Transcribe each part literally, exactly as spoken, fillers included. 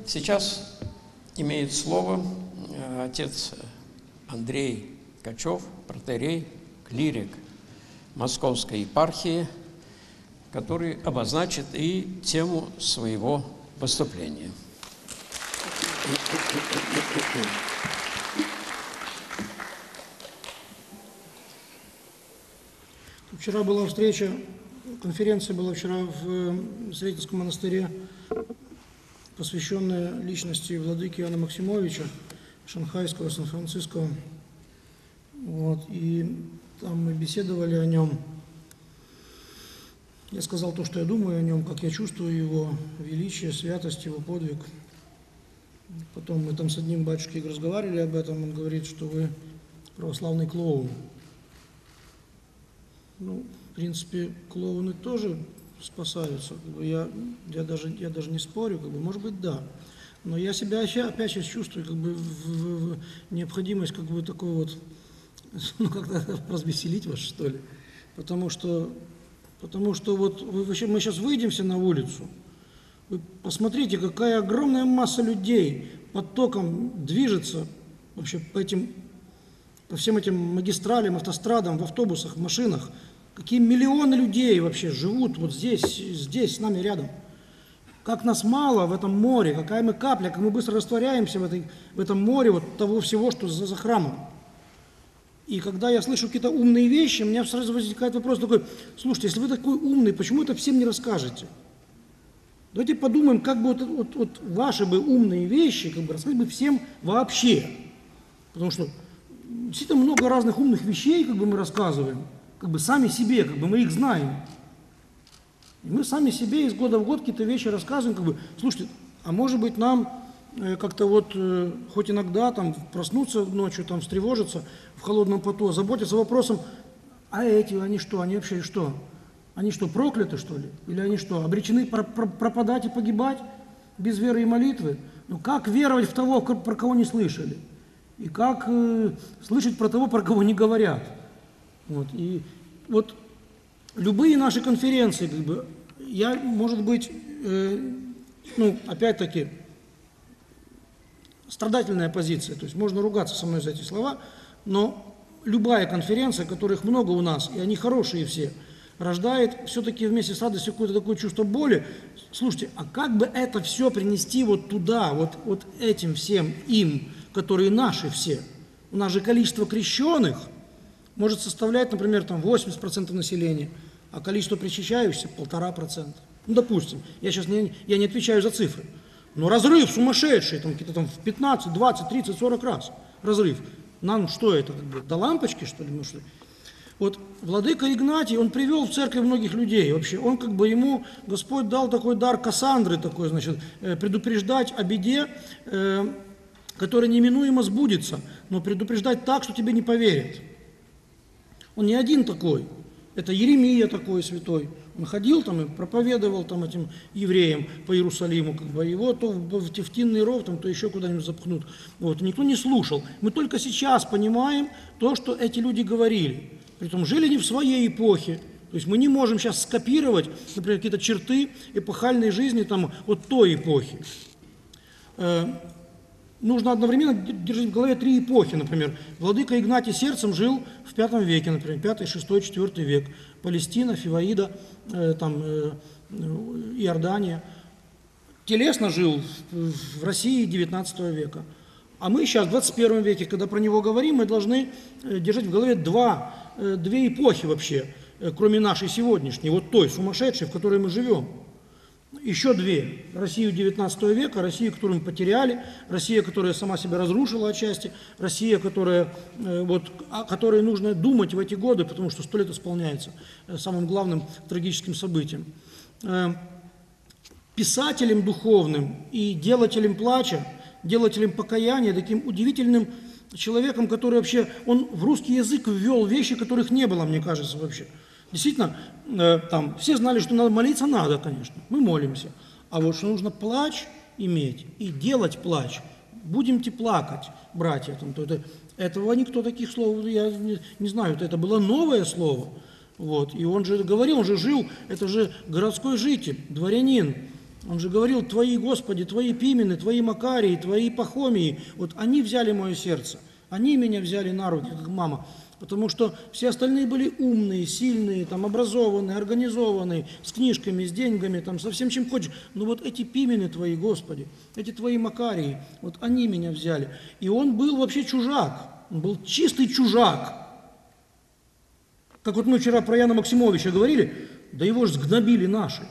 Сейчас имеет слово отец Андрей Качев, протоиерей, клирик Московской епархии, который обозначит и тему своего выступления. Вчера была встреча, конференция была вчера в Сретенском монастыре, посвященная личности владыки Иоанна Максимовича, шанхайского, сан-франциского. Вот, и там мы беседовали о нем. Я сказал то, что я думаю о нем, как я чувствую его величие, святость, его подвиг. Потом мы там с одним батюшкой разговаривали об этом, он говорит, что вы православный клоун. Ну, в принципе, клоуны тоже спасаются. Как бы я, я, даже, я даже не спорю, как бы, может быть, да. Но я себя опять сейчас чувствую как бы в, в, в необходимость как бы такой вот, ну, как-то развеселить вас, что ли. Потому что, потому что вот вы, вообще, мы сейчас выйдем все на улицу, вы посмотрите, какая огромная масса людей потоком движется вообще по этим, по всем этим магистралям, автострадам, в автобусах, в машинах. Какие миллионы людей вообще живут вот здесь, здесь, с нами рядом. Как нас мало в этом море, какая мы капля, как мы быстро растворяемся в, этой, в этом море вот того всего, что за, за храмом. И когда я слышу какие-то умные вещи, у меня сразу возникает вопрос такой: слушайте, если вы такой умный, почему это всем не расскажете? Давайте подумаем, как бы вот, вот, вот ваши бы умные вещи как бы рассказать бы всем вообще. Потому что действительно много разных умных вещей как бы мы рассказываем, как бы сами себе, как бы мы их знаем. И мы сами себе из года в год какие-то вещи рассказываем, как бы, слушайте, а может быть нам э, как-то вот, э, хоть иногда там проснуться ночью, там встревожиться в холодном поту, заботиться вопросом, а эти, они что, они вообще что? Они что, прокляты, что ли? Или они что, обречены про про пропадать и погибать без веры и молитвы? Ну как веровать в того, про кого не слышали? И как э, слышать про того, про кого не говорят? Вот, и вот любые наши конференции, как бы, я, может быть, э, ну, опять-таки, страдательная позиция, то есть можно ругаться со мной за эти слова, но любая конференция, которых много у нас, и они хорошие все, рождает все-таки вместе с радостью какое-то такое чувство боли. Слушайте, а как бы это все принести вот туда, вот, вот этим всем им, которые наши все? У нас же количество крещенных может составлять, например, там восемьдесят процентов населения, а количество причащающихся полтора процента. Ну, допустим, я сейчас не, я не отвечаю за цифры, но разрыв сумасшедший, там какие-то там в пятнадцать, двадцать, тридцать, сорок раз разрыв. Нам что это, как бы, до лампочки, что ли, мы что ли? Вот владыка Игнатий, он привел в церковь многих людей вообще, он как бы ему, Господь дал такой дар Кассандры, такой, значит, предупреждать о беде, э, которая неминуемо сбудется, но предупреждать так, что тебе не поверят. Он не один такой, это Еремия такой святой, он ходил там и проповедовал там этим евреям по Иерусалиму, как бы, его то в Тевтинный ров, там, то еще куда-нибудь запхнут, вот, никто не слушал. Мы только сейчас понимаем то, что эти люди говорили, притом жили не в своей эпохе, то есть мы не можем сейчас скопировать, например, какие-то черты эпохальной жизни там, от той эпохи. Нужно одновременно держать в голове три эпохи, например. Владыка Игнатий Сердцем жил в пятом веке, например, пятый, шестой, четвёртый век. Палестина, Фиваида, э, там, э, Иордания. Телесно жил в России девятнадцатого века. А мы сейчас, в двадцать первом веке, когда про него говорим, мы должны держать в голове два, две эпохи вообще, кроме нашей сегодняшней, вот той сумасшедшей, в которой мы живем. Еще две. Россию девятнадцатого века, Россию, которую мы потеряли, Россия, которая сама себя разрушила отчасти, Россия, которая, вот, о которой нужно думать в эти годы, потому что сто лет исполняется самым главным трагическим событием. Писателем духовным и делателем плача, делателем покаяния, таким удивительным человеком, который вообще, он в русский язык ввел вещи, которых не было, мне кажется, вообще. Действительно, э, там, все знали, что надо молиться, надо, конечно, мы молимся. А вот что нужно плач иметь и делать плач. Будемте плакать, братья. Там, то это, этого никто таких слов, я не, не знаю, это было новое слово. Вот. И он же говорил, он же жил, это же городской житель, дворянин. Он же говорил: твои, Господи, твои Пимены, твои Макарии, твои Пахомии, вот они взяли мое сердце, они меня взяли на руки, как мама. Потому что все остальные были умные, сильные, там, образованные, организованные, с книжками, с деньгами, там, со всем, чем хочешь. Но вот эти Пимены твои, Господи, эти твои Макарии, вот они меня взяли. И он был вообще чужак, он был чистый чужак. Как вот мы вчера про Яна Максимовича говорили, да его же сгнобили наши.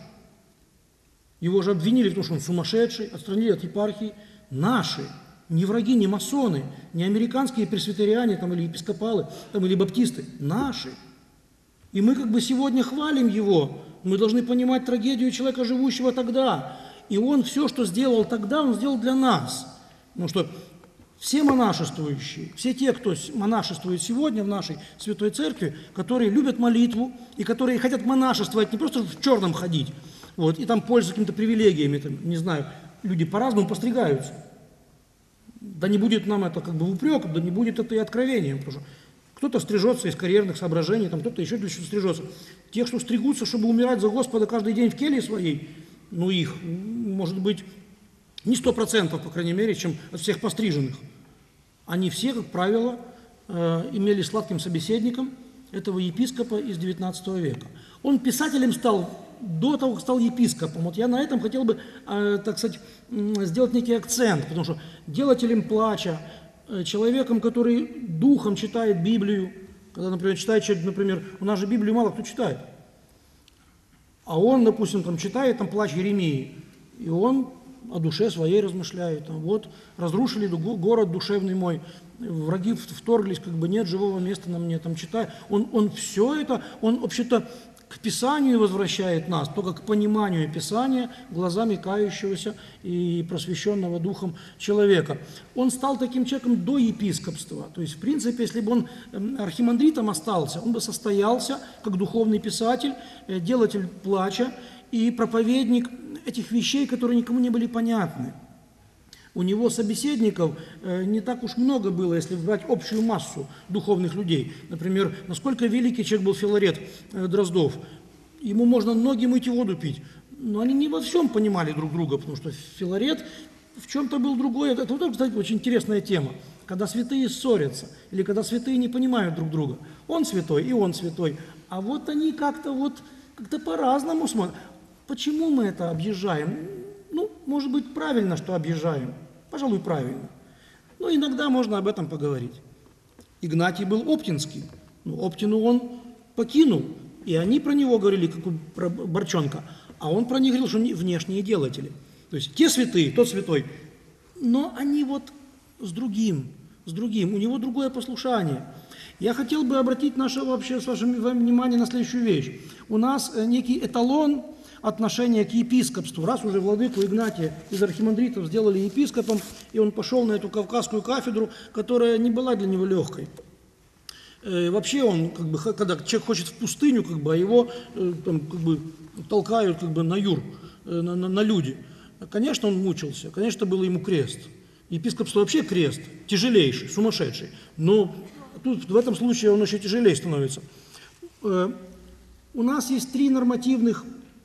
Его же обвинили в том, что он сумасшедший, отстранили от епархии. Наши. Не враги, не масоны, не американские пресвитериане там, или епископалы, там, или баптисты. Наши. И мы как бы сегодня хвалим его. Мы должны понимать трагедию человека, живущего тогда. И он все, что сделал тогда, он сделал для нас. Потому что все монашествующие, все те, кто монашествует сегодня в нашей Святой Церкви, которые любят молитву и которые хотят монашествовать, не просто в черном ходить, вот, и там пользоваться какими-то привилегиями, там, не знаю, люди по-разному постригаются. Да не будет нам это как бы упрек, да не будет это и откровением, потому что кто-то стрижется из карьерных соображений, там кто-то еще для чего стрижется. Тех, что стригутся, чтобы умирать за Господа каждый день в келье своей, ну их, может быть, не сто процентов, по крайней мере, чем от всех постриженных. Они все, как правило, э, имели сладким собеседником этого епископа из девятнадцатого века. Он писателем стал до того, как стал епископом. Вот я на этом хотел бы, э, так сказать, сделать некий акцент, потому что делателем плача, э, человеком, который духом читает Библию, когда, например, читает человек, например, у нас же Библию мало кто читает, а он, допустим, там читает там плач Еремии, и он о душе своей размышляет. Там, вот, разрушили город душевный мой, враги вторглись, как бы нет живого места на мне, там читает. Он, он все это, он вообще-то к Писанию возвращает нас, только к пониманию Писания глазами кающегося и просвещенного Духом человека. Он стал таким человеком до епископства. То есть, в принципе, если бы он архимандритом остался, он бы состоялся как духовный писатель, делатель плача и проповедник этих вещей, которые никому не были понятны. У него собеседников не так уж много было, если брать общую массу духовных людей. Например, насколько великий человек был Филарет Дроздов. Ему можно ноги мыть и воду пить. Но они не во всем понимали друг друга, потому что Филарет в чем-то был другой. Это, вот, кстати, очень интересная тема. Когда святые ссорятся, или когда святые не понимают друг друга. Он святой, и он святой. А вот они как-то вот, как-то по-разному смотрят. Почему мы это объезжаем? Ну, может быть, правильно, что объезжаем. Пожалуй, правильно. Но иногда можно об этом поговорить. Игнатий был оптинский. Ну, Оптину он покинул. И они про него говорили, как про Борчонка. А он про них говорил, что они внешние делатели. То есть те святые, тот святой. Но они вот с другим, с другим. У него другое послушание. Я хотел бы обратить наше вообще, с вашим вниманием на следующую вещь. У нас некий эталон отношение к епископству. Раз уже владыку Игнатия из архимандритов сделали епископом, и он пошел на эту кавказскую кафедру, которая не была для него легкой. Э, вообще он, как бы, когда человек хочет в пустыню, как бы, а его э, там, как бы, толкают как бы, на юр, э, на, на, на люди. Конечно, он мучился, конечно, был ему крест. Епископство вообще крест, тяжелейший, сумасшедший. Но тут в этом случае он еще тяжелее становится. Э, у нас есть три нормативных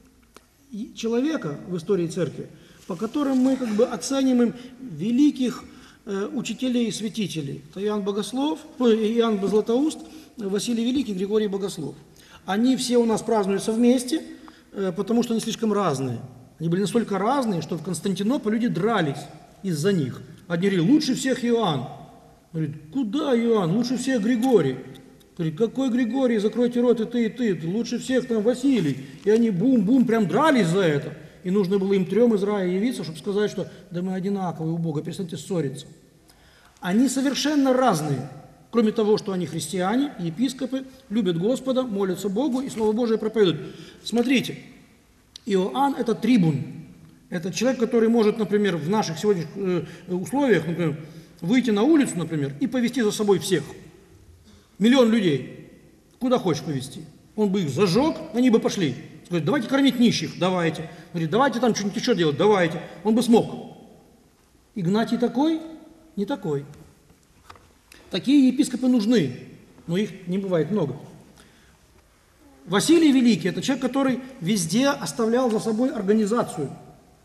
человека в истории церкви, по которым мы как бы оцениваем великих э, учителей и святителей. Это Иоанн Богослов, ой, Иоанн Златоуст, Василий Великий, Григорий Богослов. Они все у нас празднуются вместе, э, потому что они слишком разные. Они были настолько разные, что в Константинополе люди дрались из-за них. Одни говорили, лучше всех Иоанн. Говорит, куда Иоанн? Лучше всех Григорий. Говорит, какой Григорий, закройте рот и ты, и ты, лучше всех там Василий. И они бум-бум прям дрались за это. И нужно было им трем из рая явиться, чтобы сказать, что да мы одинаковые у Бога, перестаньте ссориться. Они совершенно разные. Кроме того, что они христиане, епископы, любят Господа, молятся Богу и Слово Божие проповедуют. Смотрите, Иоанн – это трибун. Это человек, который может, например, в наших сегодняшних условиях, например, выйти на улицу, например, и повести за собой всех. Миллион людей. Куда хочешь повезти? Он бы их зажег, они бы пошли. Говорит, давайте кормить нищих, давайте. Говорит, давайте там что-нибудь еще делать, давайте. Он бы смог. Игнатий такой? Не такой. Такие епископы нужны, но их не бывает много. Василий Великий – это человек, который везде оставлял за собой организацию.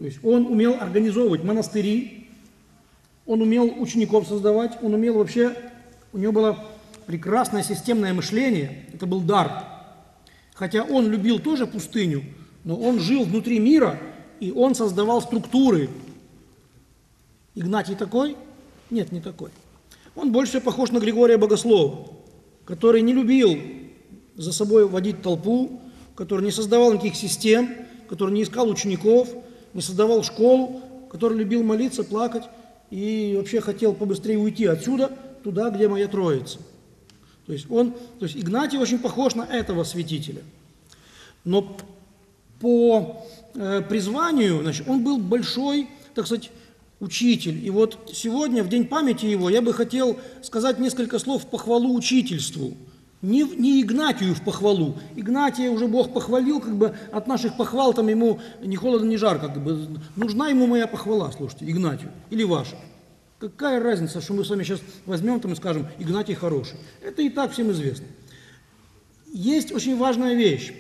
То есть он умел организовывать монастыри, он умел учеников создавать, он умел вообще, у него было прекрасное системное мышление, это был дар. Хотя он любил тоже пустыню, но он жил внутри мира, и он создавал структуры. Игнатий такой? Нет, не такой. Он больше похож на Григория Богослова, который не любил за собой водить толпу, который не создавал никаких систем, который не искал учеников, не создавал школу, который любил молиться, плакать и вообще хотел побыстрее уйти отсюда, туда, где моя Троица. То есть, он, то есть Игнатий очень похож на этого святителя. Но по э, призванию, значит, он был большой, так сказать, учитель. И вот сегодня, в день памяти его, я бы хотел сказать несколько слов в похвалу учительству. Не, не Игнатию в похвалу. Игнатия уже Бог похвалил, как бы от наших похвал там ему ни холодно, ни жарко. Как бы, нужна ему моя похвала, слушайте, Игнатию, или ваша. Какая разница, что мы с вами сейчас возьмем там и скажем, Игнатий хороший. Это и так всем известно. Есть очень важная вещь.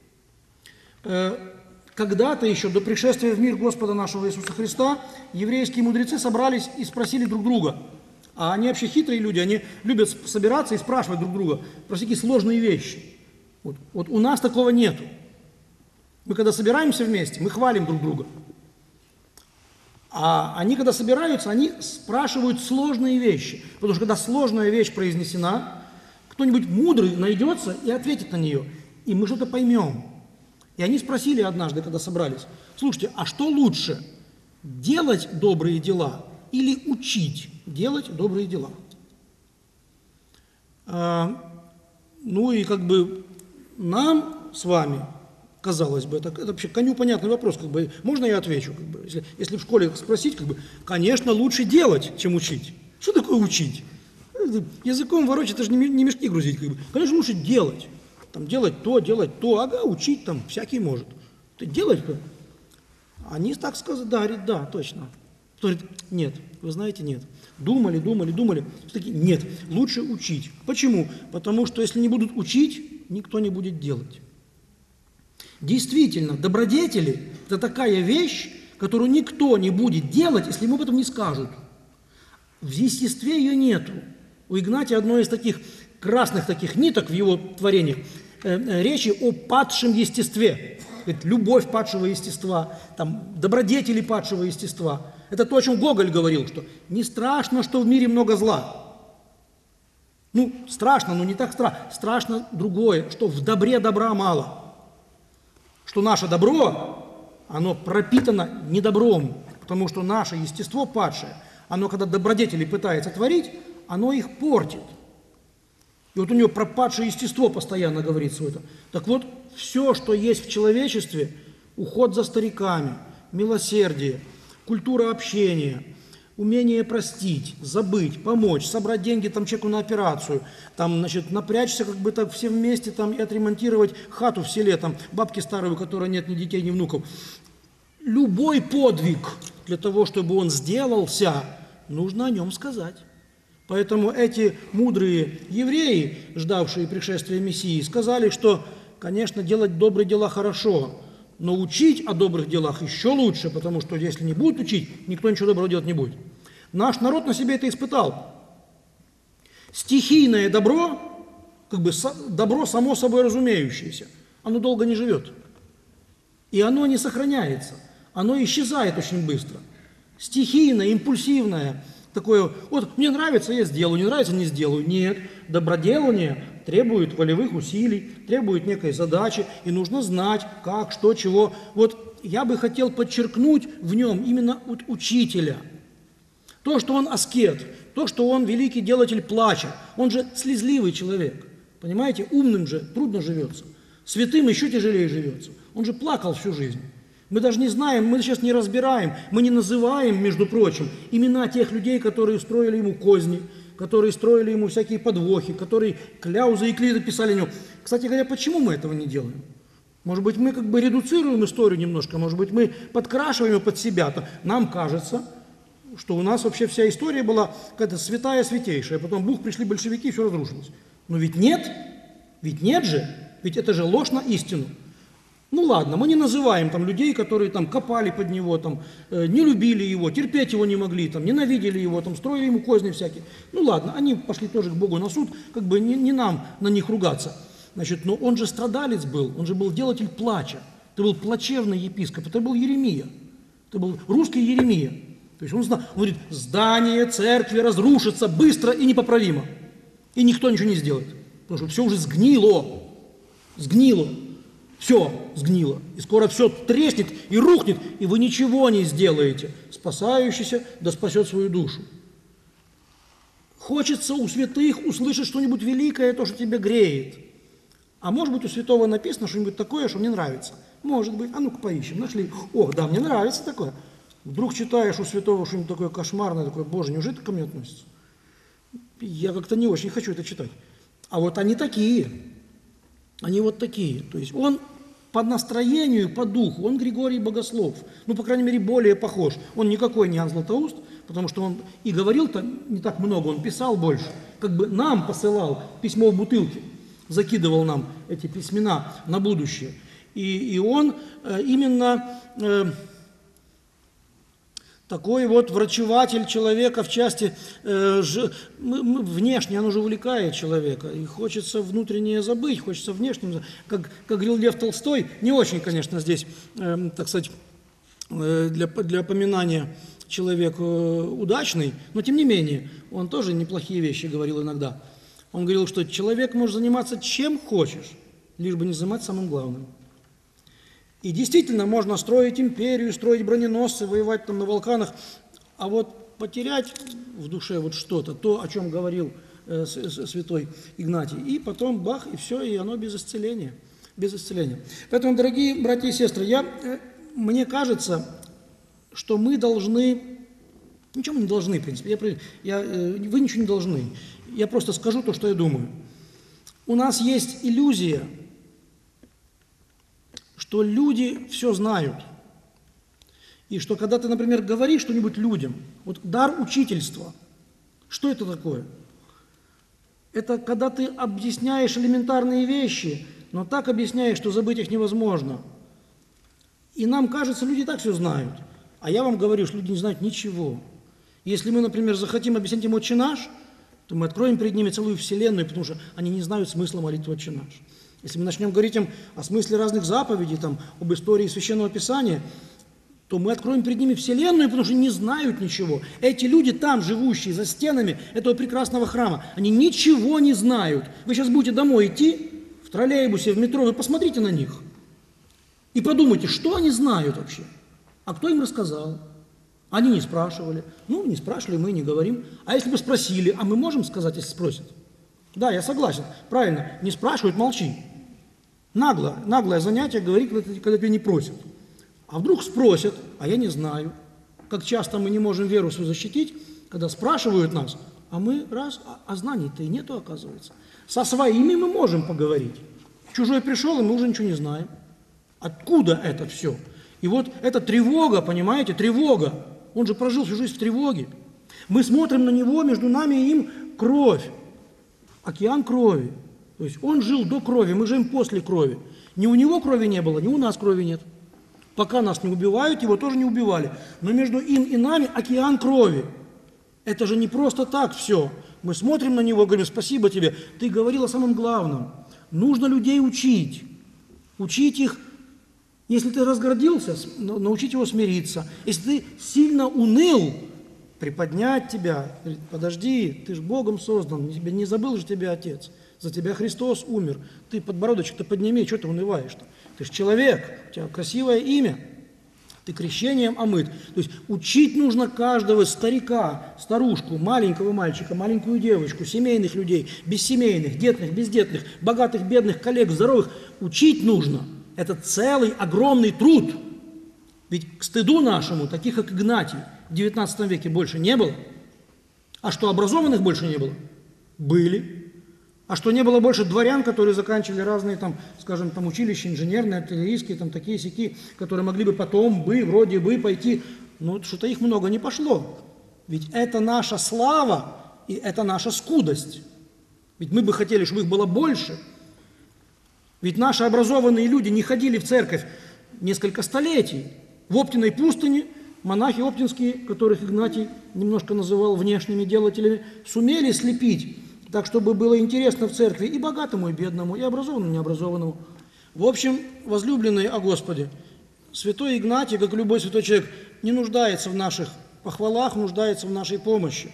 Когда-то еще, до пришествия в мир Господа нашего Иисуса Христа, еврейские мудрецы собрались и спросили друг друга. А они вообще хитрые люди, они любят собираться и спрашивать друг друга про всякие сложные вещи. Вот, вот у нас такого нету. Мы когда собираемся вместе, мы хвалим друг друга. А они, когда собираются, они спрашивают сложные вещи. Потому что когда сложная вещь произнесена, кто-нибудь мудрый найдется и ответит на нее. И мы что-то поймем. И они спросили однажды, когда собрались, слушайте, а что лучше, делать добрые дела или учить делать добрые дела? А, ну и как бы нам с вами, казалось бы, это, это вообще коню понятный вопрос, как бы, можно я отвечу? Как бы, если, если в школе спросить, как бы, конечно, лучше делать, чем учить. Что такое учить? Языком ворочать, это же не, не мешки грузить. Как бы. Конечно, лучше делать. Там, делать то, делать то, ага, учить там всякий может. Ты делать-то? Они так сказали, да, говорит, да, точно. Кто говорит, нет, вы знаете, нет. Думали, думали, думали. Все-таки нет, лучше учить. Почему? Потому что если не будут учить, никто не будет делать. Действительно, добродетели – это такая вещь, которую никто не будет делать, если ему об этом не скажут. В естестве ее нету. У Игнатия одно из таких красных таких ниток в его творениях э, речи о падшем естестве. Это любовь падшего естества, там, добродетели падшего естества. Это то, о чем Гоголь говорил, что не страшно, что в мире много зла. Ну, страшно, но не так страшно. Страшно другое, что в добре добра мало. Что наше добро, оно пропитано недобром, потому что наше естество падшее, оно, когда добродетели пытается творить, оно их портит. И вот у него пропадшее естество постоянно говорится. Это. Так вот, все, что есть в человечестве, уход за стариками, милосердие, культура общения, умение простить, забыть, помочь, собрать деньги там, человеку на операцию, там, значит, напрячься как бы так все вместе там, и отремонтировать хату в селе, там, бабки старые, у которой нет ни детей, ни внуков. Любой подвиг для того, чтобы он сделался, нужно о нем сказать. Поэтому эти мудрые евреи, ждавшие пришествия Мессии, сказали, что, конечно, делать добрые дела хорошо, но учить о добрых делах еще лучше, потому что если не будут учить, никто ничего доброго делать не будет. Наш народ на себе это испытал. Стихийное добро, как бы добро само собой разумеющееся, оно долго не живет. И оно не сохраняется, оно исчезает очень быстро. Стихийное, импульсивное, такое, вот мне нравится, я сделаю, не нравится, не сделаю. Нет, доброделание требует волевых усилий, требует некой задачи, и нужно знать, как, что, чего. Вот я бы хотел подчеркнуть в нем именно от учителя. То, что он аскет, то, что он великий делатель плача, он же слезливый человек, понимаете, умным же трудно живется, святым еще тяжелее живется, он же плакал всю жизнь. Мы даже не знаем, мы сейчас не разбираем, мы не называем, между прочим, имена тех людей, которые строили ему козни, которые строили ему всякие подвохи, которые кляузы и клиды писали ему. Кстати говоря, почему мы этого не делаем? Может быть, мы как бы редуцируем историю немножко, может быть, мы подкрашиваем ее под себя-то. Нам кажется, что у нас вообще вся история была какая-то святая, святейшая, потом бух, пришли большевики, и все разрушилось. Но ведь нет, ведь нет же, ведь это же ложь на истину. Ну ладно, мы не называем там людей, которые там копали под него, там, э, не любили его, терпеть его не могли, там, ненавидели его, там, строили ему козни всякие. Ну ладно, они пошли тоже к Богу на суд, как бы не, не нам на них ругаться. Значит, но он же страдалец был, он же был делатель плача. Это был плачевный епископ, это был Еремия. Это был русский Еремия. То есть он, знал, он говорит, здание церкви разрушится быстро и непоправимо. И никто ничего не сделает. Потому что все уже сгнило. Сгнило. Все сгнило. И скоро все треснет и рухнет, и вы ничего не сделаете. Спасающийся да спасет свою душу. Хочется у святых услышать что-нибудь великое, то, что тебя греет. А может быть, у святого написано что-нибудь такое, что мне нравится. Может быть. А ну-ка поищем. Нашли. Ох, да, мне нравится такое. Вдруг читаешь у святого что-нибудь такое кошмарное, такое, Боже, неужели это ко мне относится? Я как-то не очень хочу это читать. А вот они такие. Они вот такие. То есть он по настроению, по духу, он Григорий Богослов. Ну, по крайней мере, более похож. Он никакой не Иоанн Златоуст, потому что он и говорил-то не так много, он писал больше. Как бы нам посылал письмо в бутылке. Закидывал нам эти письмена на будущее. И, и он э, именно э, такой вот врачеватель человека в части э, ж, мы, мы, внешне, он уже увлекает человека. И хочется внутреннее забыть, хочется внешним. Как, как говорил Лев Толстой, не очень, конечно, здесь, э, так сказать, э, для, для поминания человек э, удачный, но тем не менее, он тоже неплохие вещи говорил иногда. Он говорил, что человек может заниматься чем хочешь, лишь бы не заниматься самым главным. И действительно, можно строить империю, строить броненосцы, воевать там на Балканах, а вот потерять в душе вот что-то, то, о чем говорил э, святой Игнатий, и потом бах, и все, и оно без исцеления. Без исцеления. Поэтому, дорогие братья и сестры, я, э, мне кажется, что мы должны, ничего мы не должны, в принципе, я, я, э, вы ничего не должны. Я просто скажу то, что я думаю. У нас есть иллюзия, что люди все знают. И что когда ты, например, говоришь что-нибудь людям, вот дар учительства, что это такое? Это когда ты объясняешь элементарные вещи, но так объясняешь, что забыть их невозможно. И нам кажется, люди так все знают. А я вам говорю, что люди не знают ничего. Если мы, например, захотим объяснить им «Отче наш», то мы откроем перед ними целую вселенную, потому что они не знают смысла молитвы «Отче наш». Если мы начнем говорить им о смысле разных заповедей, там, об истории Священного Писания, то мы откроем перед ними вселенную, потому что не знают ничего. Эти люди там, живущие за стенами этого прекрасного храма, они ничего не знают. Вы сейчас будете домой идти, в троллейбусе, в метро, вы посмотрите на них и подумайте, что они знают вообще. А кто им рассказал? Они не спрашивали. Ну, не спрашивали, мы не говорим. А если бы спросили, а мы можем сказать, если спросят? Да, я согласен. Правильно, не спрашивают, молчи. Нагло, наглое занятие говорить, когда, когда тебя не просят. А вдруг спросят, а я не знаю. Как часто мы не можем веру свою защитить, когда спрашивают нас, а мы раз, а, а знаний-то и нету, оказывается. Со своими мы можем поговорить. Чужой пришел, и мы уже ничего не знаем. Откуда это все? И вот эта тревога, понимаете, тревога. Он же прожил всю жизнь в тревоге. Мы смотрим на него, между нами и им кровь. Океан крови. То есть он жил до крови, мы живем после крови. Ни у него крови не было, ни у нас крови нет. Пока нас не убивают, его тоже не убивали. Но между им и нами океан крови. Это же не просто так все. Мы смотрим на него, говорим, спасибо тебе. Ты говорил о самом главном. Нужно людей учить. Учить их. Если ты разгордился, научить его смириться. Если ты сильно уныл, приподнять тебя. Говорит, подожди, ты же Богом создан, не забыл же тебя Отец. За тебя Христос умер. Ты подбородочек-то подними, что ты унываешь-то? Ты же человек, у тебя красивое имя. Ты крещением омыт. То есть учить нужно каждого старика, старушку, маленького мальчика, маленькую девочку, семейных людей, бессемейных, детных, бездетных, богатых, бедных, коллег, здоровых. Учить нужно. Это целый огромный труд. Ведь к стыду нашему, таких как Игнатий, в девятнадцатом веке больше не было. А что, образованных больше не было? Были. А что, не было больше дворян, которые заканчивали разные, там, скажем, там, училища инженерные, артиллерийские, там, такие-сяки, которые могли бы потом бы, вроде бы, пойти. Ну, что-то их много не пошло. Ведь это наша слава, и это наша скудость. Ведь мы бы хотели, чтобы их было больше. Ведь наши образованные люди не ходили в церковь несколько столетий. В Оптиной пустыне монахи оптинские, которых Игнатий немножко называл внешними делателями, сумели слепить так, чтобы было интересно в церкви и богатому, и бедному, и образованному, и необразованному. В общем, возлюбленные о Господе, святой Игнатий, как и любой святой человек, не нуждается в наших похвалах, нуждается в нашей помощи.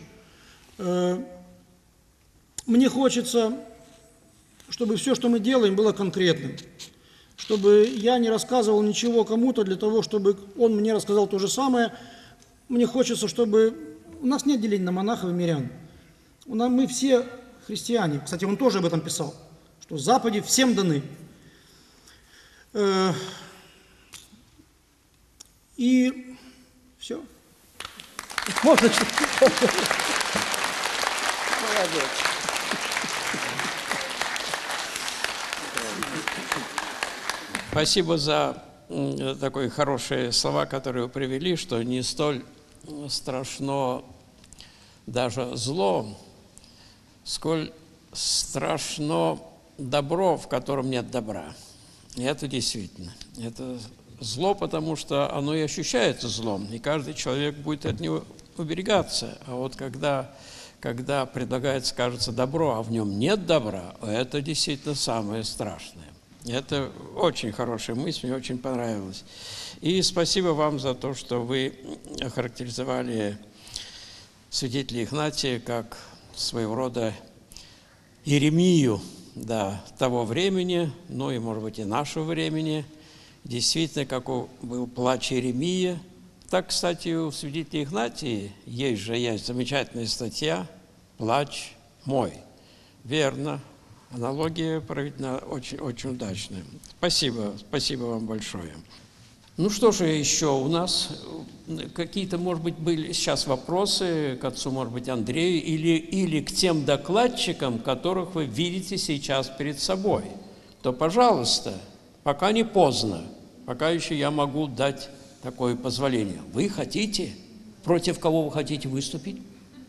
Мне хочется, чтобы все, что мы делаем, было конкретным. Чтобы я не рассказывал ничего кому-то для того, чтобы он мне рассказал то же самое. Мне хочется, чтобы... У нас нет деления на монахов и мирян. У нас, мы все христиане. Кстати, он тоже об этом писал, что заповеди всем даны. И все. Можно что-то? Молодец. Спасибо за такие хорошие слова, которые вы привели, что не столь страшно даже зло, сколь страшно добро, в котором нет добра. И это действительно. Это зло, потому что оно и ощущается злом, и каждый человек будет от него уберегаться. А вот когда, когда предлагается, кажется, добро, а в нем нет добра, это действительно самое страшное. Это очень хорошая мысль, мне очень понравилось. И спасибо вам за то, что вы охарактеризовали святителя Игнатия как своего рода Иеремию, да, того времени, ну и, может быть, и нашего времени. Действительно, какой был плач Иеремия. Так, кстати, у святителя Игнатия есть же есть замечательная статья «Плач мой». Верно. Аналогия проведена очень, очень удачная. Спасибо, спасибо вам большое. Ну что же еще у нас? Какие-то, может быть, были сейчас вопросы к отцу, может быть, Андрею, или, или к тем докладчикам, которых вы видите сейчас перед собой. То, пожалуйста, пока не поздно, пока еще я могу дать такое позволение. Вы хотите? Против кого вы хотите выступить?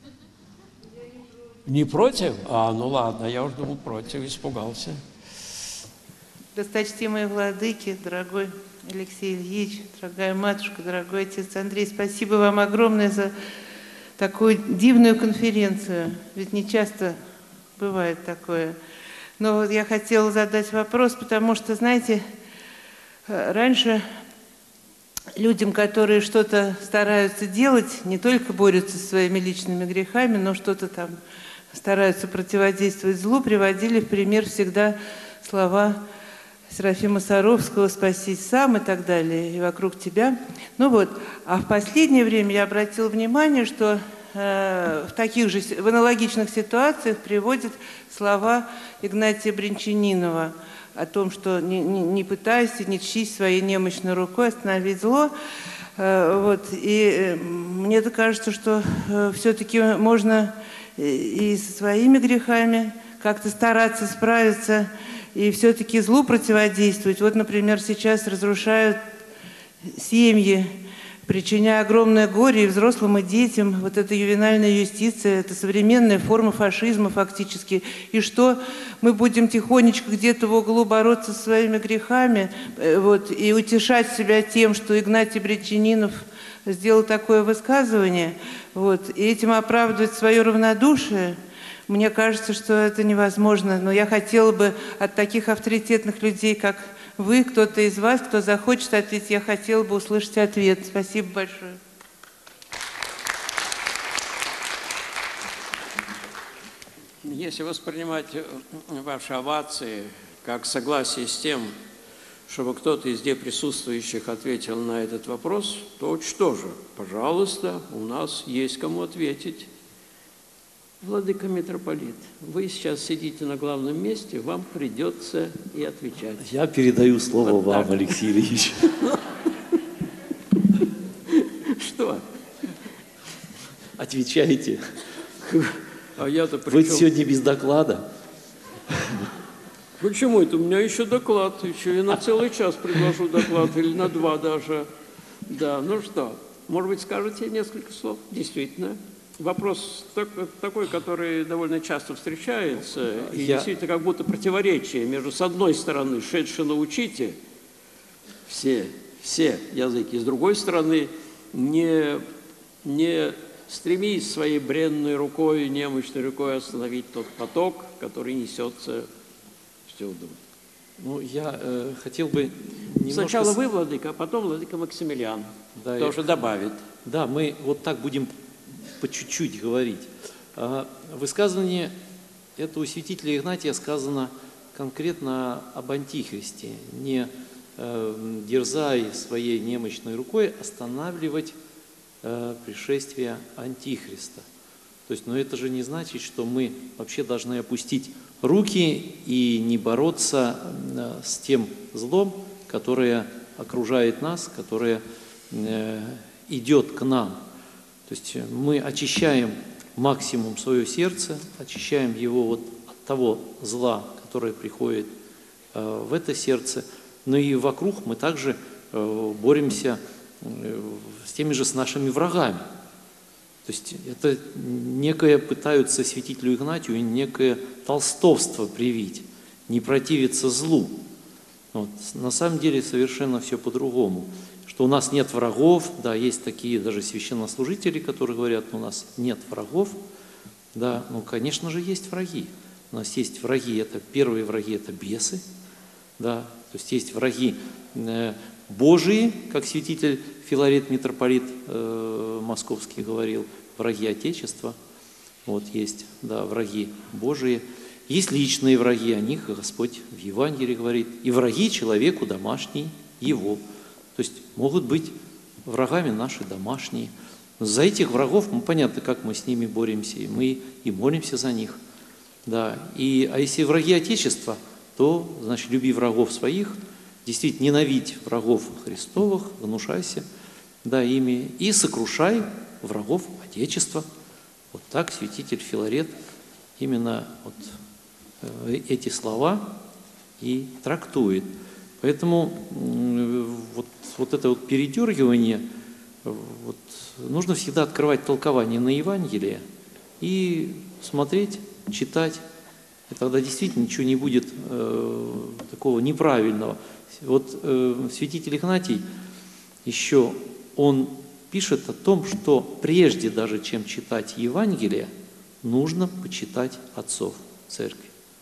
Не против? А, ну ладно, я уже думал против, испугался. Досточтимые владыки, дорогой Алексей Ильич, дорогая матушка, дорогой отец Андрей, спасибо вам огромное за такую дивную конференцию. Ведь не часто бывает такое. Но вот я хотела задать вопрос, потому что, знаете, раньше людям, которые что-то стараются делать, не только борются со своими личными грехами, но что-то там стараются противодействовать злу, приводили в пример всегда слова Серафима Саровского «Спасись сам» и так далее, и «Вокруг тебя». Ну вот, а в последнее время я обратила внимание, что э, в таких же, в аналогичных ситуациях приводят слова Игнатия Брянчанинова о том, что не, не, не пытайся, не чись своей немощной рукой остановить зло. Э, вот, и э, мне кажется, что э, все-таки можно и со своими грехами как-то стараться справиться и все-таки злу противодействовать. Вот, например, сейчас разрушают семьи, причиняя огромное горе и взрослым, и детям. Вот эта ювенальная юстиция, это современная форма фашизма фактически. И что, мы будем тихонечко где-то в углу бороться со своими грехами, вот, и утешать себя тем, что Игнатий Брянчанинов сделал такое высказывание, вот, и этим оправдывать свое равнодушие? Мне кажется, что это невозможно. Но я хотела бы от таких авторитетных людей, как вы, кто-то из вас, кто захочет ответить, я хотела бы услышать ответ. Спасибо большое. Если воспринимать ваши овации как согласие с тем, чтобы кто-то из здесь присутствующих ответил на этот вопрос, то что же, пожалуйста, у нас есть кому ответить. Владыка митрополит, вы сейчас сидите на главном месте, вам придется и отвечать. Я передаю слово вот вам, так. Алексей Ильич. Что? Отвечайте. А я-то при Вы чем? сегодня без доклада. Почему это? У меня еще доклад, еще и на целый час предложу доклад, или на два даже. Да, ну что, может быть, скажете несколько слов? Действительно. Вопрос так- такой, который довольно часто встречается, и Я- действительно как будто противоречие между, с одной стороны, шедшие научите все, все языки, с другой стороны, не, не стремись своей бренной рукой, немощной рукой остановить тот поток, который несется всюду. Ну, я э, хотел бы немножко... Сначала с- вы, владыка, а потом владыка Максимилиан Да, тоже добавит. Да, мы вот так будем по чуть-чуть говорить. А, В высказывании этого святителя Игнатия сказано конкретно об Антихристе. Не э, дерзай своей немощной рукой останавливать э, пришествие Антихриста. То есть, но это же не значит, что мы вообще должны опустить руки и не бороться э, с тем злом, которое окружает нас, которое э, идет к нам. То есть мы очищаем максимум свое сердце, очищаем его вот от того зла, которое приходит э, в это сердце. Но и вокруг мы также э, боремся э, с теми же с нашими врагами. То есть это некое пытаются святителю Игнатию некое толстовство привить, не противиться злу. Вот. На самом деле совершенно все по-другому. Что у нас нет врагов, да, есть такие даже священнослужители, которые говорят, у нас нет врагов. Да, ну, конечно же, есть враги. У нас есть враги, это первые враги, это бесы. Да, то есть есть враги э, Божии, как святитель Филарет, митрополит э, Московский говорил, враги Отечества. Вот есть, да, враги Божии. Есть личные враги, о них Господь в Евангелии говорит. И враги человеку домашний его. То есть могут быть врагами наши домашние. Но за этих врагов, ну, понятно, как мы с ними боремся, и мы и молимся за них. Да. И, а если враги Отечества, то, значит, люби врагов своих, действительно ненавидь врагов Христовых, внушайся, да, ими, и сокрушай врагов Отечества. Вот так святитель Филарет именно вот э, эти слова и трактует. Поэтому э, вот, вот это вот передергивание, э, вот, нужно всегда открывать толкование на Евангелие и смотреть, читать. И тогда действительно ничего не будет э, такого неправильного. Вот э, святитель Игнатий еще, он пишет о том, что прежде даже, чем читать Евангелие, нужно почитать отцов церкви.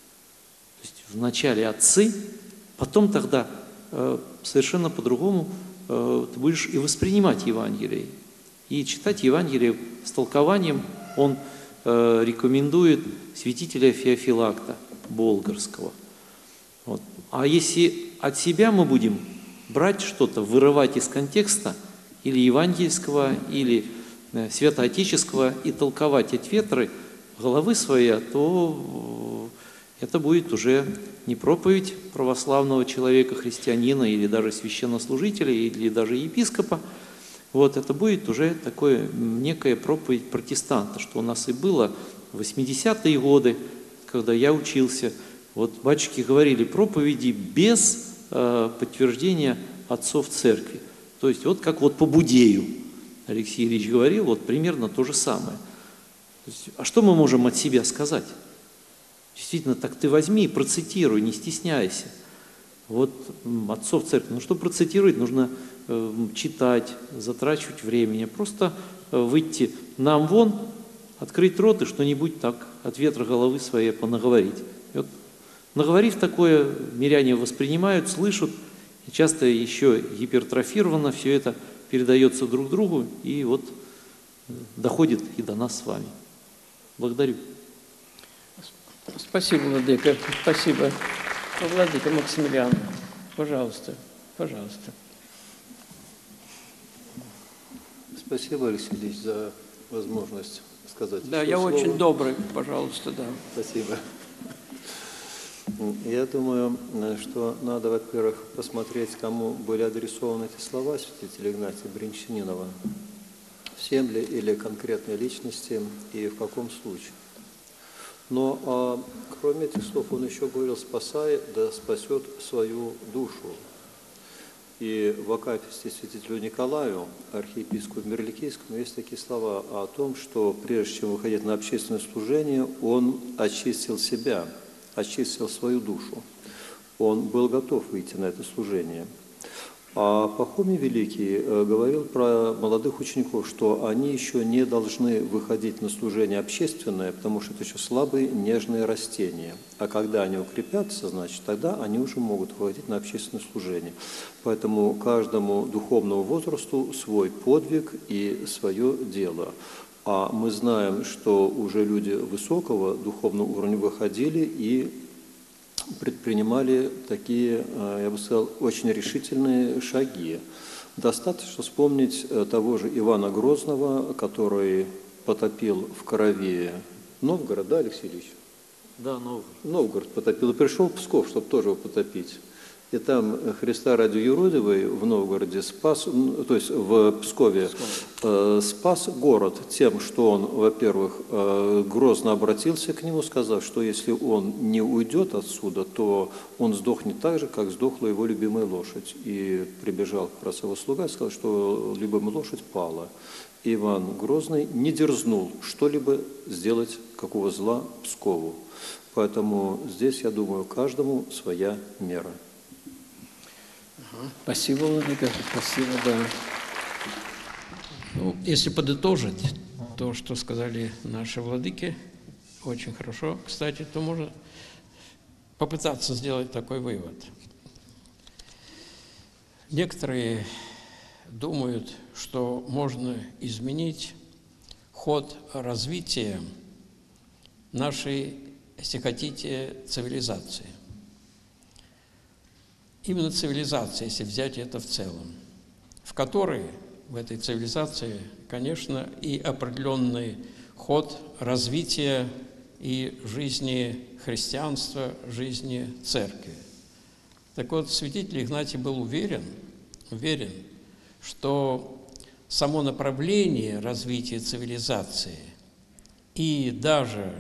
То есть вначале отцы, потом тогда э, совершенно по-другому э, ты будешь и воспринимать Евангелие. И читать Евангелие с толкованием он э, рекомендует святителя Феофилакта Болгарского. Вот. А если от себя мы будем брать что-то, вырывать из контекста, или евангельского, или э, святоотеческого, и толковать от ветры головы своей, то э, это будет уже не проповедь православного человека, христианина, или даже священнослужителя, или даже епископа. Вот, это будет уже такое, некая проповедь протестанта, что у нас и было в восьмидесятые годы, когда я учился. Вот батюшки говорили проповеди без э, подтверждения отцов церкви. То есть вот как вот по Будею Алексей Ильич говорил, вот примерно то же самое. То есть, а что мы можем от себя сказать? Действительно, так ты возьми и процитируй, не стесняйся. Вот отцов церкви, ну что процитировать, нужно э, читать, затрачивать времени, просто э, выйти нам вон, открыть рот и что-нибудь так от ветра головы своей понаговорить. И вот, наговорив такое, миряне воспринимают, слышат, и часто еще гипертрофировано все это передается друг другу и вот доходит и до нас с вами. Благодарю. Спасибо, владыка. Спасибо. Владыка Максимилиан, пожалуйста, пожалуйста. Спасибо, Алексей Ильич, за возможность сказать. Да, еще я слово. очень добрый, пожалуйста, да. Спасибо. Я думаю, что надо, во-первых, посмотреть, кому были адресованы эти слова святителя Игнатия Брянчанинова. Всем ли или конкретной личности и в каком случае. Но а, кроме этих слов он еще говорил: «Спасай, да спасет свою душу». И в акафисте святителю Николаю, архиепископу Мирликийскому, есть такие слова о том, что прежде чем выходить на общественное служение, он очистил себя, очистил свою душу. Он был готов выйти на это служение. А Пахомий Великий говорил про молодых учеников, что они еще не должны выходить на служение общественное, потому что это еще слабые, нежные растения. А когда они укрепятся, значит, тогда они уже могут выходить на общественное служение. Поэтому каждому духовному возрасту свой подвиг и свое дело. А мы знаем, что уже люди высокого духовного уровня выходили и предпринимали такие, я бы сказал, очень решительные шаги. Достаточно вспомнить того же Ивана Грозного, который потопил в крови Новгород, да, Алексей Ильич? Да, Новгород. Новгород потопил и пришел в Псков, чтобы тоже его потопить. И там Христа ради юродивой в Новгороде спас, то есть в Пскове э, спас город тем, что он, во-первых, э, грозно обратился к нему, сказав, что если он не уйдет отсюда, то он сдохнет так же, как сдохла его любимая лошадь. И прибежал как раз его слуга и сказал, что любимая лошадь пала. И Иван Грозный не дерзнул что-либо сделать, какого зла Пскову. Поэтому здесь, я думаю, каждому своя мера. Спасибо, Владыка, спасибо, да. Ну, если подытожить то, что сказали наши владыки, очень хорошо, кстати, то можно попытаться сделать такой вывод. Некоторые думают, что можно изменить ход развития нашей, если хотите, цивилизации. Именно цивилизация, если взять это в целом, в которой, в этой цивилизации, конечно, и определенный ход развития и жизни христианства, жизни церкви. Так вот, святитель Игнатий был уверен, уверен, что само направление развития цивилизации и даже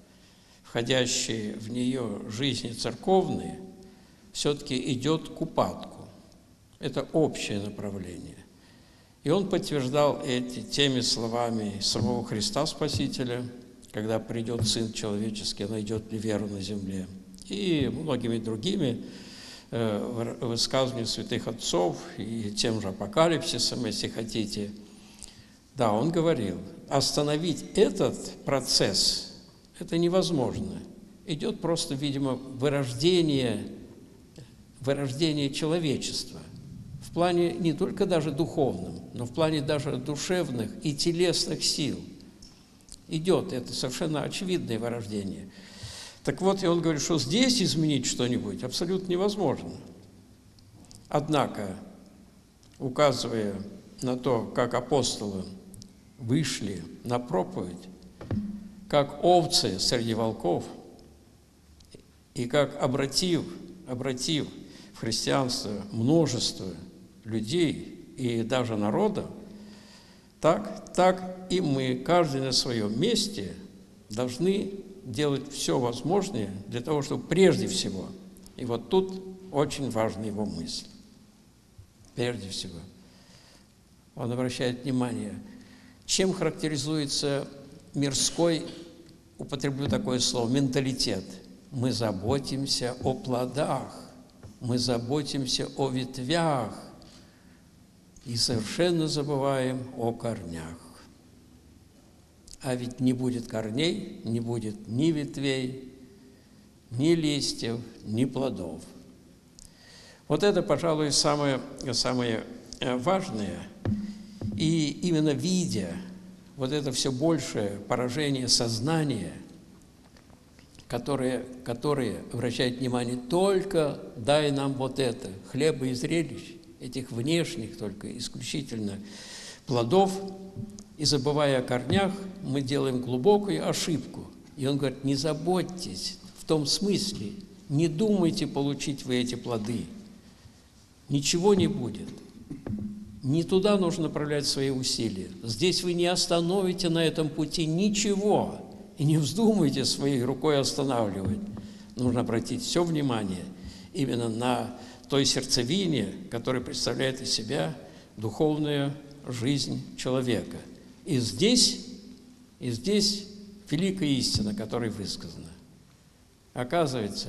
входящие в нее жизни церковные все-таки идет к упадку. Это общее направление. И он подтверждал эти теми словами самого Христа Спасителя, когда придет Сын Человеческий, найдет ли веру на земле, и многими другими э, высказываниями святых отцов, и тем же апокалипсисом, если хотите. Да, он говорил, остановить этот процесс, это невозможно. Идет просто, видимо, вырождение вырождение человечества в плане не только даже духовном, но в плане даже душевных и телесных сил. Идет это совершенно очевидное вырождение. Так вот, и он говорит, что здесь изменить что-нибудь абсолютно невозможно. Однако, указывая на то, как апостолы вышли на проповедь, как овцы среди волков, и как обратив, обратив в христианство множество людей и даже народа, так, так и мы, каждый на своем месте, должны делать все возможное для того, чтобы прежде всего, и вот тут очень важна его мысль, прежде всего, он обращает внимание, чем характеризуется мирской, употреблю такое слово, менталитет. Мы заботимся о плодах, мы заботимся о ветвях и совершенно забываем о корнях. А ведь не будет корней, не будет ни ветвей, ни листьев, ни плодов. Вот это, пожалуй, самое, самое важное. И именно видя вот это все большее поражение сознания, которое, которое обращает внимание только дай нам вот это, хлеба и зрелищ, этих внешних только исключительно плодов, и забывая о корнях, мы делаем глубокую ошибку. И он говорит, не заботьтесь в том смысле, не думайте получить вы эти плоды. Ничего не будет. Не туда нужно направлять свои усилия. Здесь вы не остановите на этом пути ничего. И не вздумайте своей рукой останавливать. Нужно обратить все внимание именно на той сердцевине, которая представляет из себя духовную жизнь человека. И здесь, и здесь великая истина, которая высказана. Оказывается,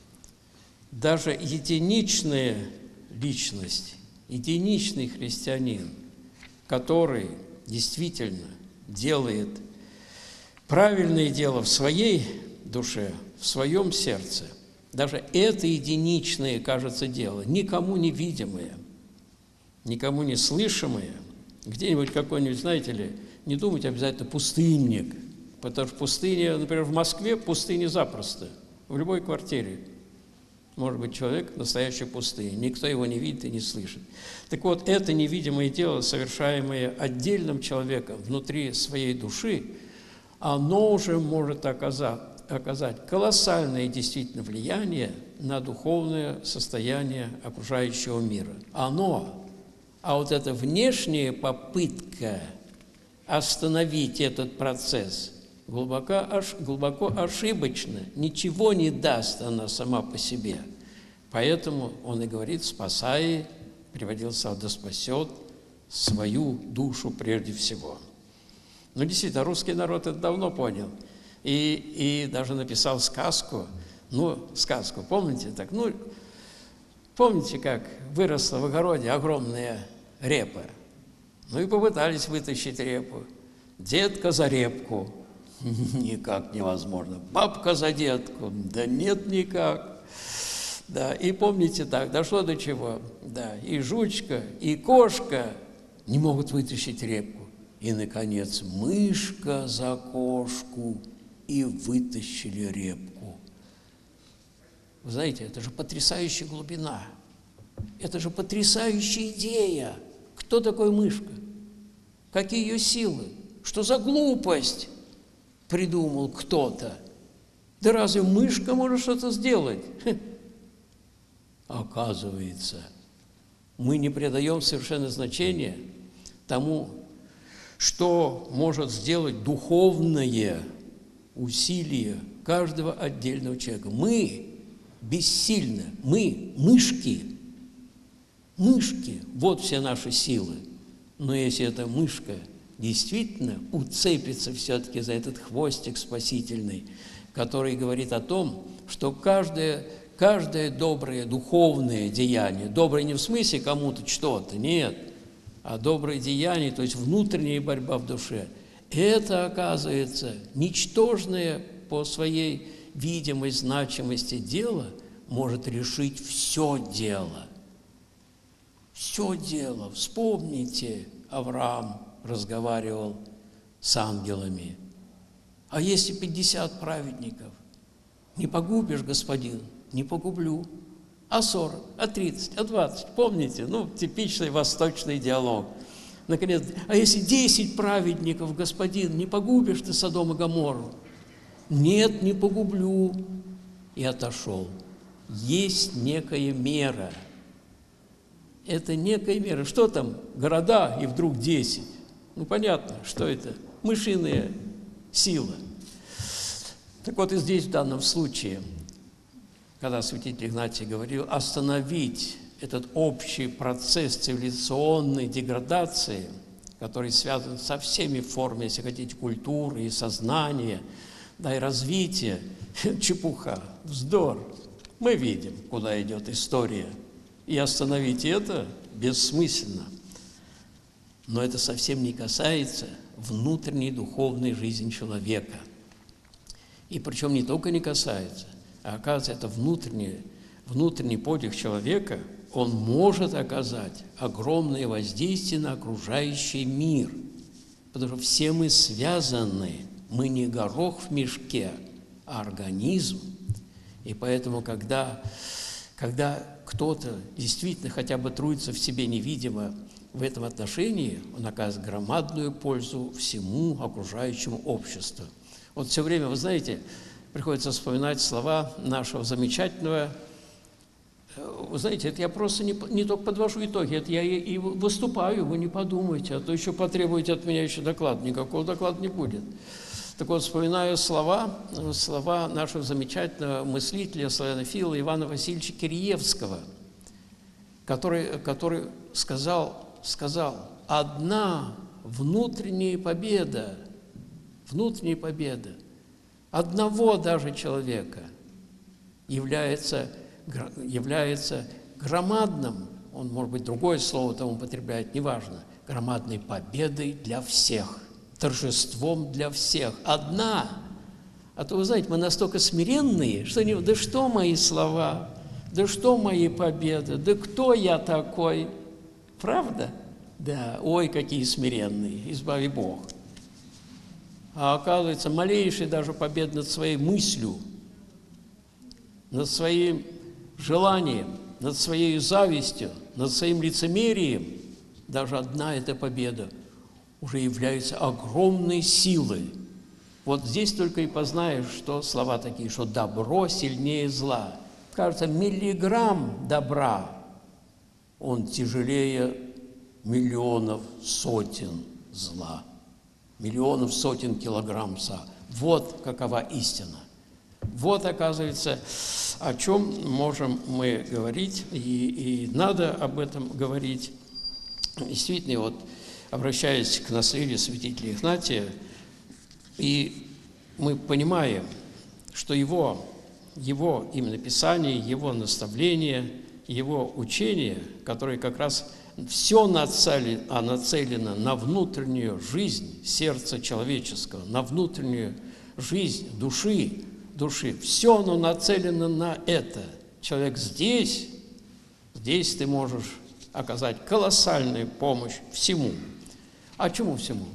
даже единичная личность, единичный христианин, который действительно делает правильное дело в своей душе, в своем сердце, даже это единичное, кажется, дело, никому не видимое, никому не слышимое, где-нибудь какой-нибудь, знаете ли, не думайте обязательно пустынник, потому что пустыня, например, в Москве пустыня запросто, в любой квартире может быть человек в настоящей пустыне, никто его не видит и не слышит. Так вот, это невидимое дело, совершаемое отдельным человеком внутри своей души, оно уже может оказать, оказать колоссальное действительно влияние на духовное состояние окружающего мира. Оно, а вот эта внешняя попытка остановить этот процесс глубоко, глубоко ошибочна, ничего не даст она сама по себе. Поэтому он и говорит: спасай, приводился, да спасет свою душу прежде всего. Но действительно, русский народ это давно понял. И, и даже написал сказку, ну, сказку, помните, так, ну, помните, как выросла в огороде огромная репа? Ну и попытались вытащить репу. Детка за репку. Никак невозможно. Бабка за детку. Да нет, никак. Да, и помните так, дошло до чего? Да, и жучка, и кошка не могут вытащить репку. И, наконец, мышка за кошку, и вытащили репку. Вы знаете, это же потрясающая глубина. Это же потрясающая идея. Кто такой мышка? Какие ее силы? Что за глупость придумал кто-то? Да разве мышка может что-то сделать? Хе. Оказывается, мы не придаем совершенно значения тому, что может сделать духовное усилие каждого отдельного человека. Мы бессильны, мы мышки, мышки, вот все наши силы. Но если эта мышка действительно уцепится все-таки за этот хвостик спасительный, который говорит о том, что каждое, каждое доброе духовное деяние, доброе не в смысле кому-то что-то, нет, а доброе деяние, то есть внутренняя борьба в душе, это, оказывается, ничтожное по своей видимой значимости дело может решить все дело. Все дело. Вспомните, Авраам разговаривал с ангелами. А если пятьдесят праведников? Не погубишь, господин? Не погублю. А сорок, а тридцать, а двадцать? Помните? Ну, типичный восточный диалог. Наконец, а если десять праведников, господин, не погубишь ты Содом и Гоморру? Нет, не погублю. И отошел. Есть некая мера. Это некая мера. Что там? Города и вдруг десять. Ну, понятно, что это? Мышиная сила. Так вот и здесь в данном случае, когда святитель Игнатий говорил, остановить этот общий процесс цивилизационной деградации, который связан со всеми формами, если хотите, культуры и сознания, да и развития, чепуха, вздор. Мы видим, куда идет история. И остановить это бессмысленно. Но это совсем не касается внутренней духовной жизни человека. И причем не только не касается, а оказывается, это внутренний, внутренний подвиг человека, он может оказать огромное воздействие на окружающий мир. Потому что все мы связаны, мы не горох в мешке, а организм. И поэтому, когда, когда кто-то действительно хотя бы трудится в себе невидимо в этом отношении, он оказывает громадную пользу всему окружающему обществу. Вот все время, вы знаете, приходится вспоминать слова нашего замечательного, вы знаете, это я просто не, не только подвожу итоги, это я и, и выступаю, вы не подумайте, а то еще потребуете от меня еще доклад, никакого доклада не будет. Так вот, вспоминаю слова, слова нашего замечательного мыслителя, славянофила Ивана Васильевича Киреевского, который, который сказал, сказал, одна внутренняя победа, внутренняя победа одного даже человека является, является громадным, он, может быть, другое слово там употребляет, неважно, громадной победой для всех, торжеством для всех. Одна. А то, вы знаете, мы настолько смиренные, что не, да что мои слова, да что мои победы, да кто я такой? Правда? Да, ой, какие смиренные, избави Бог. А оказывается, малейшая даже победа над своей мыслью, над своим желанием, над своей завистью, над своим лицемерием, даже одна эта победа уже является огромной силой. Вот здесь только и познаешь, что слова такие, что добро сильнее зла. Кажется, миллиграмм добра, он тяжелее миллионов сотен зла, миллионов сотен килограмм зла. Вот какова истина. Вот, оказывается, о чем можем мы говорить, и, и надо об этом говорить. Действительно, вот, обращаясь к наследию святителя Игнатия, и мы понимаем, что его, его именно Писание, его наставление, его учение, которое как раз все нацелено, нацелено на внутреннюю жизнь сердца человеческого, на внутреннюю жизнь души, души. Все оно нацелено на это. Человек здесь, здесь ты можешь оказать колоссальную помощь всему. А чему всему?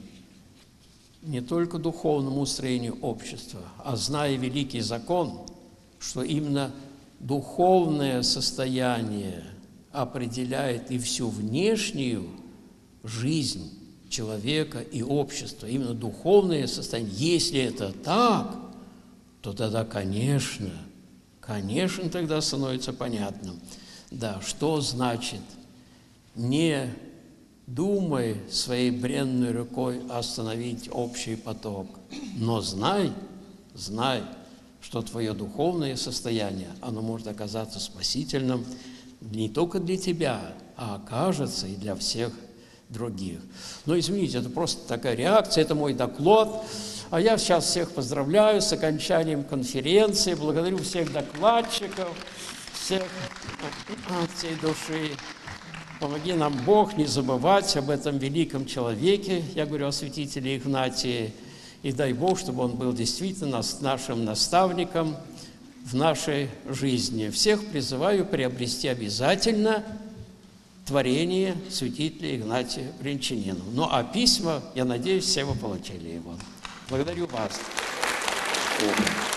Не только духовному устроению общества, а зная великий закон, что именно духовное состояние определяет и всю внешнюю жизнь человека и общества. Именно духовное состояние. Если это так, то тогда, конечно, конечно, тогда становится понятным, да, что значит не думай своей бренной рукой остановить общий поток, но знай, знай, что твое духовное состояние, оно может оказаться спасительным не только для тебя, а окажется и для всех других. Но извините, это просто такая реакция, это мой доклад. А я сейчас всех поздравляю с окончанием конференции, благодарю всех докладчиков, всех от всей души. Помоги нам, Бог, не забывать об этом великом человеке, я говорю о святителе Игнатии, и дай Бог, чтобы он был действительно нашим наставником в нашей жизни. Всех призываю приобрести обязательно творение святителя Игнатия Брянчанина. Ну, а письма, я надеюсь, все вы получили его. Благодарю вас.